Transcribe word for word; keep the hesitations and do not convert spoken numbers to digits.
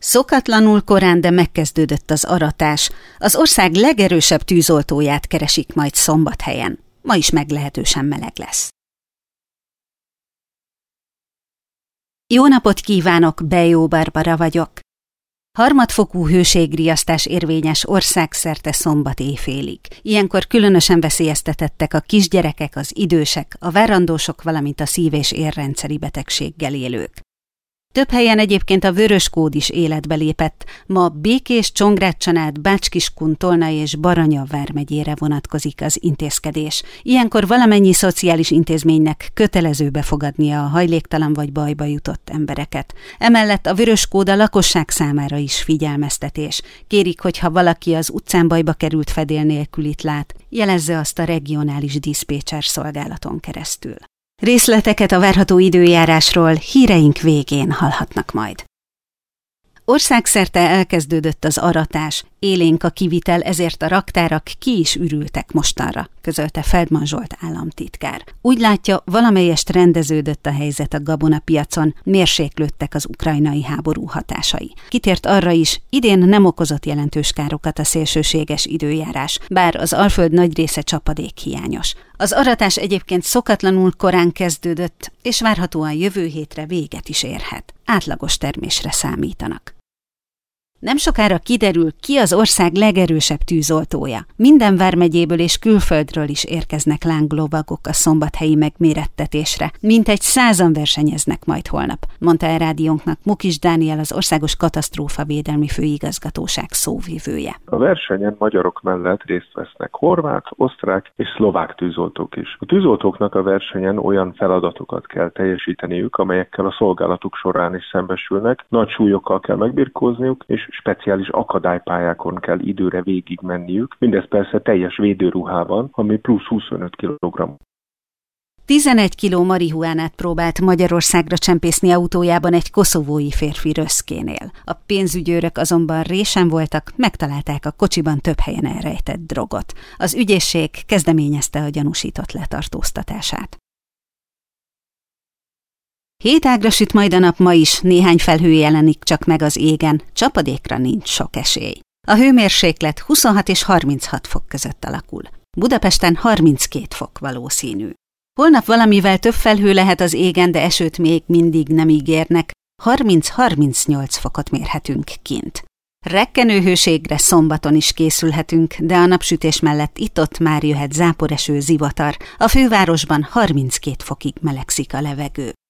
Szokatlanul korán, de megkezdődött az aratás. Az ország legerősebb tűzoltóját keresik majd Szombathelyen. Ma is meglehetősen meleg lesz. Jó napot kívánok, Bejó Barbara vagyok. Harmadfokú hőségriasztás érvényes országszerte szombat éjfélig. Ilyenkor különösen veszélyeztetettek a kisgyerekek, az idősek, a várandósok, valamint a szív- és érrendszeri betegséggel élők. Több helyen egyébként a vörös kód is életbe lépett. Ma Békés, Csongrád-Csanád, Bács-Kiskun, Tolna és Baranya vármegyére vonatkozik az intézkedés. Ilyenkor valamennyi szociális intézménynek kötelező befogadnia a hajléktalan vagy bajba jutott embereket. Emellett a vörös kód a lakosság számára is figyelmeztetés. Kérik, hogy ha valaki az utcán bajba került fedél nélkülit lát, jelezze azt a regionális diszpécser szolgálaton keresztül. Részleteket a várható időjárásról híreink végén hallhatnak majd. Országszerte elkezdődött az aratás, élénk a kivitel, ezért a raktárak ki is ürültek mostanra, közölte Feldman Zsolt államtitkár. Úgy látja, valamelyest rendeződött a helyzet a gabonapiacon, mérséklődtek az ukrajnai háború hatásai. Kitért arra is, idén nem okozott jelentős károkat a szélsőséges időjárás, bár az Alföld nagy része csapadékhiányos. Az aratás egyébként szokatlanul korán kezdődött, és várhatóan jövő hétre véget is érhet. Átlagos termésre számítanak. Nem sokára kiderül, ki az ország legerősebb tűzoltója. Minden vármegyéből és külföldről is érkeznek lánglovagok a szombathelyi megmérettetésre. Mintegy százan versenyeznek majd holnap, mondta el rádiónknak Mukis Dániel, az Országos Katasztrófavédelmi Főigazgatóság szóvivője. A versenyen magyarok mellett részt vesznek horvát, osztrák és szlovák tűzoltók is. A tűzoltóknak a versenyen olyan feladatokat kell teljesíteniük, amelyekkel a szolgálatuk során is szembesülnek, nagy súlyokkal kell megbirkózniuk, és speciális akadálypályákon kell időre végigmenniük, mindez persze teljes védőruhában, ami plusz huszonöt kilogramm. tizenegy kiló marihuánát próbált Magyarországra csempészni autójában egy koszovói férfi Röszkénél. A pénzügyőrök azonban résen voltak, megtalálták a kocsiban több helyen elrejtett drogot. Az ügyészség kezdeményezte a gyanúsított letartóztatását. Hét ágra süt majd a nap ma is, néhány felhő jelenik csak meg az égen, csapadékra nincs sok esély. A hőmérséklet huszonhat és harminchat fok között alakul. Budapesten harminckét fok valószínű. Holnap valamivel több felhő lehet az égen, de esőt még mindig nem ígérnek, harminc-harmincnyolc fokot mérhetünk kint. Rekkenő hőségre szombaton is készülhetünk, de a napsütés mellett itt-ott már jöhet záporeső, zivatar. A fővárosban harminckét fokig melegszik a levegő.